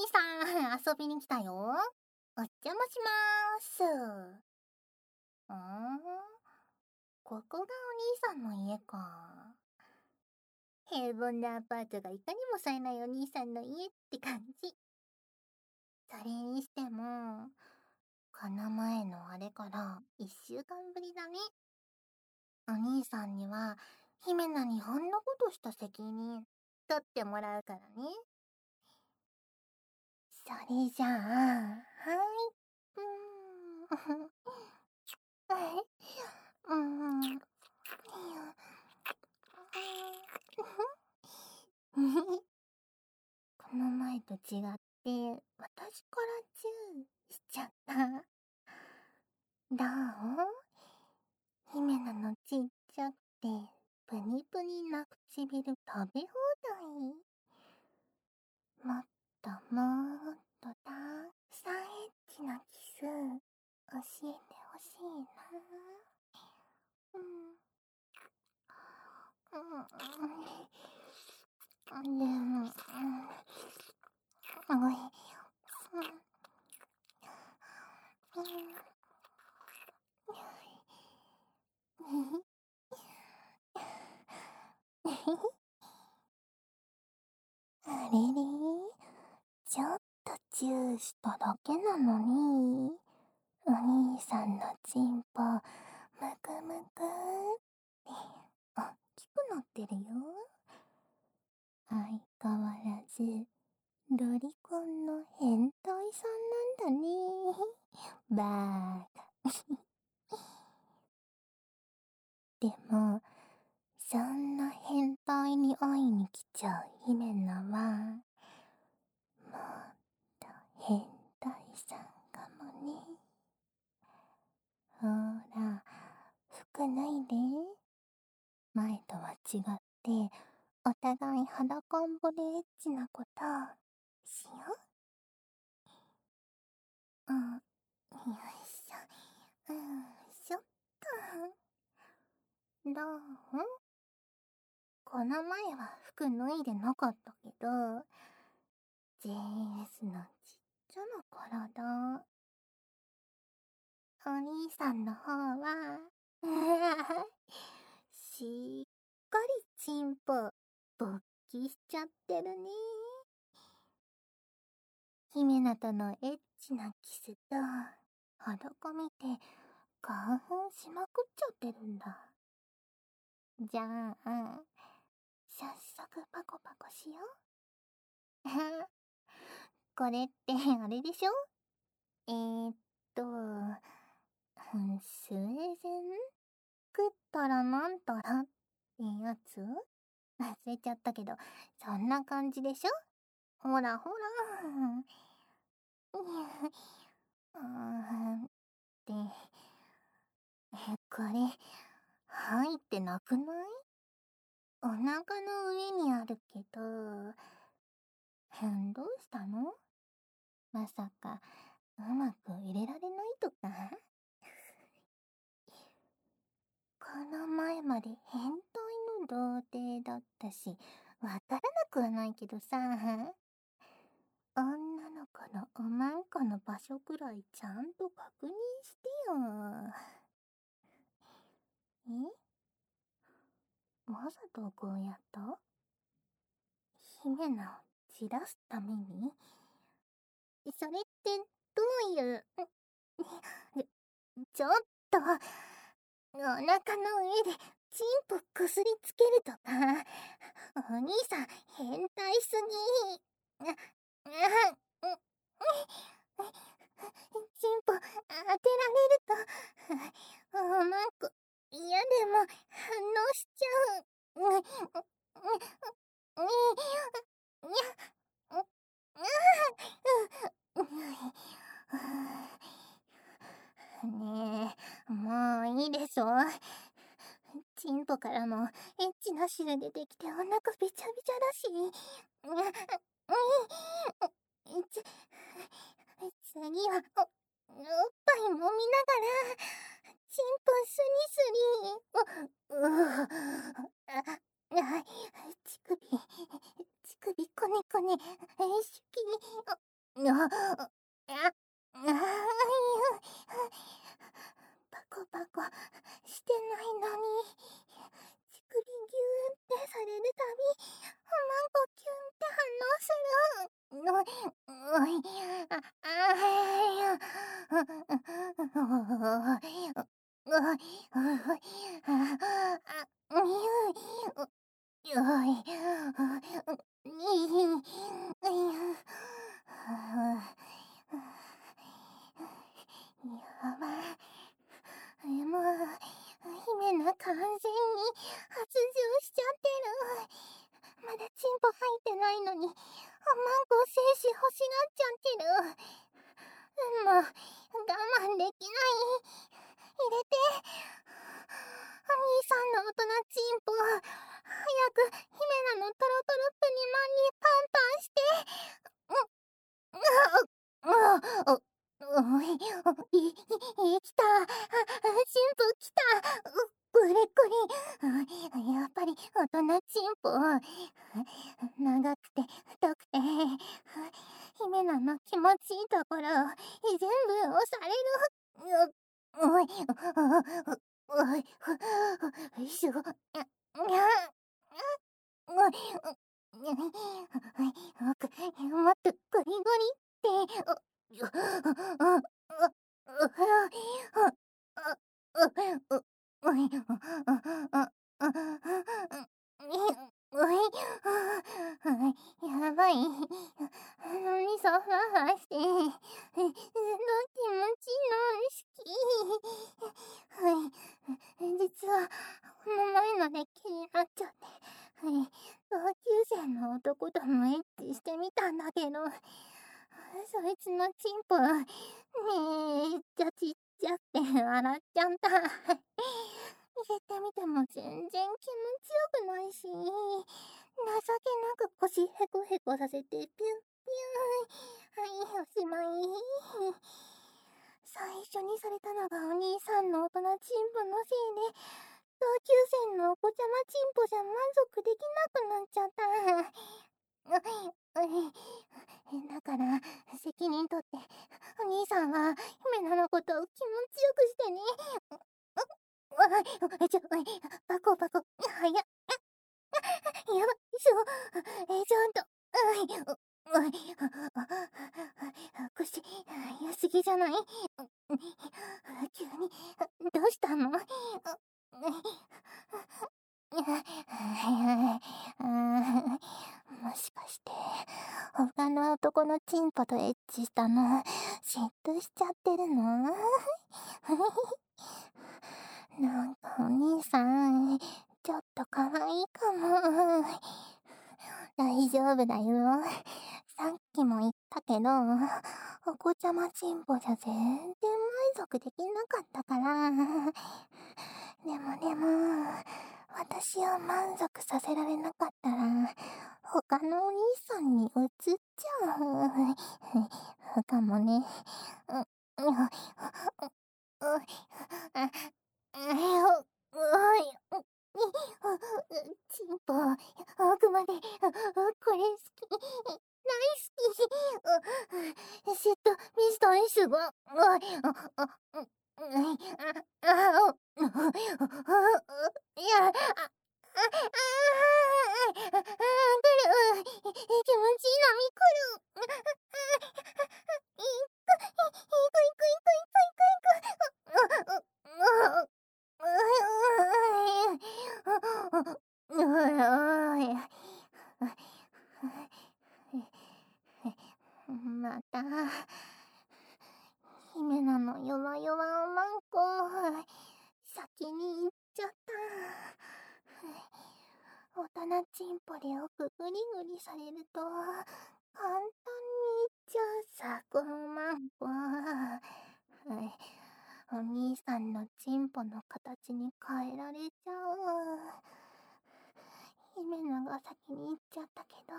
さん、遊びに来たよ。お邪魔しまーす。ここがお兄さんの家か。平凡なアパートがいかにも冴えないお兄さんの家って感じ。それにしても、この前のあれから1週間ぶりだね。お兄さんには、姫菜にほんのことした責任、取ってもらうからね。それじゃあ、はい。うん。この前と違って、私からチューしちゃった。どう？姫菜のちっちゃくて、プニプニな唇食べ放題。もっともっとたくさんエッチなキス、教えてほしいな。でも、おい、あれれ、ちょっとチューしただけなのに、お兄さんのチンポ、むくむくって大きくなってるよ。相変わらず、ロリコンの変態さんなんだね。バーカ。でも、そんな変態に会いに来ちゃう姫菜は、もっと変態さんかもね。ほら、服脱いで。前とは違って、お互い裸んぼでエッチなことしよう。よいしょ。しょっと。どう？この前は服脱いでなかったけど、JS のちっちゃな体。お兄さんの方は、しっかりチンポ、勃起しちゃってるね。姫菜とのエッチなキスと、裸見て、興奮しまくっちゃってるんだ。じゃあ、早速パコパコしよう。これってあれでしょ？と、スウェーデン食ったらなんたらってやつ？忘れちゃったけど、そんな感じでしょ？ほらほら。で、これ、入ってなくない？お腹の上にあるけど、どうしたの？まさか、うまく入れられないとか？この前まで変態の童貞だったし、わからなくはないけどさ、女の子のおまんこの場所くらいちゃんと確認してよ。わざとこうやった？姫菜を散らすために？それってどういうちょっと、お腹の上でチンポこすりつけるとか、お兄さん変態すぎ。チンポ当てられると、おまんこ嫌でも反応しちゃう。ねえ、もういいでしょ？チンポからもエッチな汁出てきてお腹びちゃびちゃだし。次はおっぱい揉みながら、チンポスリスリ。乳首コネコネ、手記。 パコパコしてないのに、乳首ギューってされるたび、マンコキュンって反応する。おい、やばい。もう、姫な完全に発情しちゃってる。まだチンポ入ってないのに、マンコ精子欲しがっちゃってる。もう、我慢できない。入れて。お兄さんの大人チンポ、早く姫らのトロトロプニマンにパンパンして。来た。チンポ来た。これこれ。やっぱり大人チンポ。長くて太くて、姫らの気持ちいいところを全部押される。おい、おい、おいしょ。もっとゴリゴリって。やばい。お兄さん、ふわふわして。気持ちいいの好き。実は、この前ので気になっちゃって。同級生の男ともエッチしてみたんだけど、そいつのチンポ、めっちゃちっちゃくて笑っちゃった。入れてみても全然気持ちよくないし、情けなく腰ヘコヘコさせてピュンピュン。はい、おしまい。最初にされたのがお兄さんの大人チンポのせいで、同級生のお子ちゃまチンポじゃ満足できなくなっちゃった。だから、責任取って、お兄さんは、姫菜のことを気持ちよくしてね。パコパコ、早っ。やばい、ちょっと、腰、早すぎじゃない？急に、どうしたの？もしかして、他の男のチンポとエッチしたの、嫉妬しちゃってるの？なんかお兄さん、ちょっと可愛いかも。大丈夫だよ。さっきも言ったけど、お子ちゃまチンポじゃ全然満足できなかったから。でも、私を満足させられなかったら、他のお兄さんに移っちゃう。かもね。チンポ、奥まで、これ好き。大好き。ミスター S が、いや、来る。気持ちいい波来る。また、姫なの弱々おまんこ、先に行っちゃった。大人チンポで奥グリグリされると、簡単に行っちゃうさ、このまんこ。お兄さんのチンポの形に変えられちゃう。姫野が先に行っちゃったけど、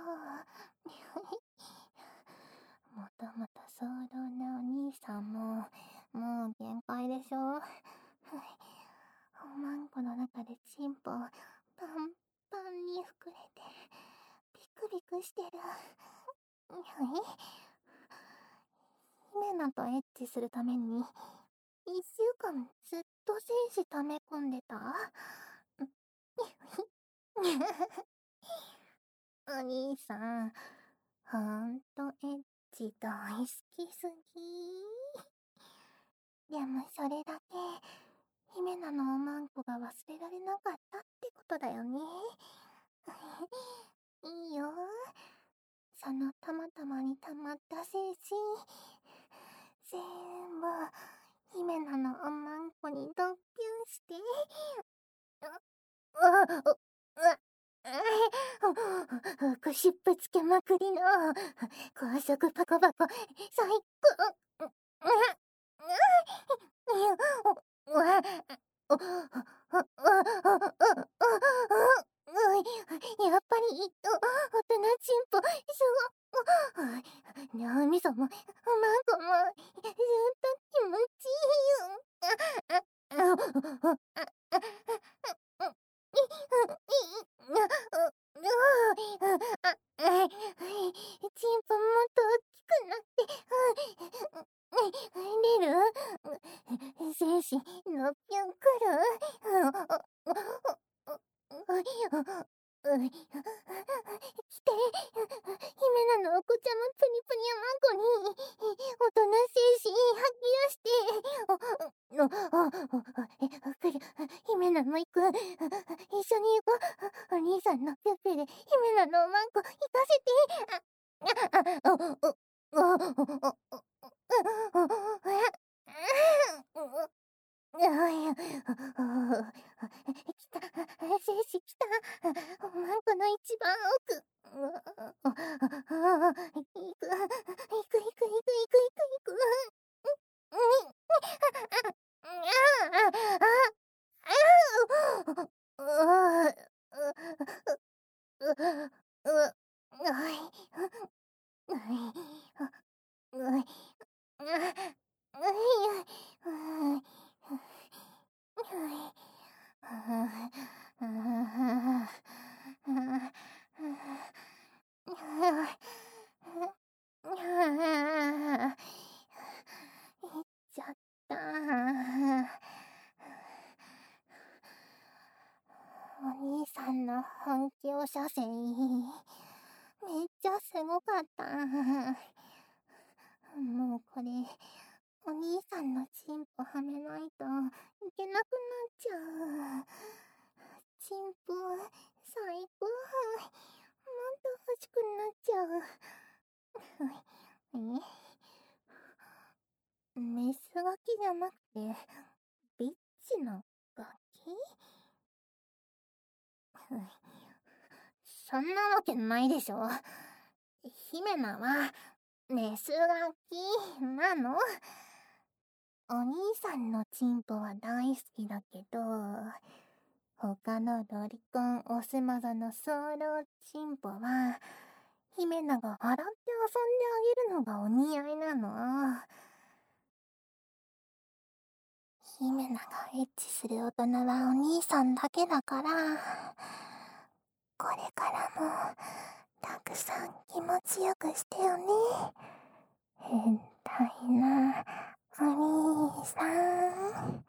もともと壮大なお兄さんも、もう限界でしょ。おまんこの中でチンポ、パンパンに膨れて、ビクビクしてる。 ナとエッチするために、1週間ずっと精子溜め込んでた。お兄さん、ほんとエッチ大好きすぎ。でもそれだけ、姫菜のおまんこが忘れられなかったってことだよね。いいよ。そのたまたまに溜まった精子、全部、姫菜のおまんこにドッキュンして、串ぶつけまくりの高速パコパコ最高。やっぱり大人チンポそう脳みそもおまんこもずっと気持ちいいチンポもっと大きくなって出る精子のぴょんくる来て、姫菜のお子ちゃまプニプニおまんこに、大人精神吐き出して、来る、姫菜も行く、一緒に行こう、お兄さんのぴょぴょで姫菜のおまんこ行かせて、来た、精子来た、おまんこの一番奥。行く、行く、行く、行く、行く、行く。行っちゃった。お兄さんの反響射精、めっちゃすごかった。もうこれ、お兄さんのチンポはめないといけなくなっちゃう。チンポ、最高。もっと欲しくなっちゃう。メスガキじゃなくて、ビッチのガキ？そんなわけないでしょ。姫菜は、メスガキなの？お兄さんのチンポは大好きだけど、他のロリコンオスマザのソロチンポは、姫菜が洗って遊んであげるのがお似合いなの。姫菜がエッチする大人はお兄さんだけだから、これからも、たくさん気持ちよくしてよね。変態な、お兄さん。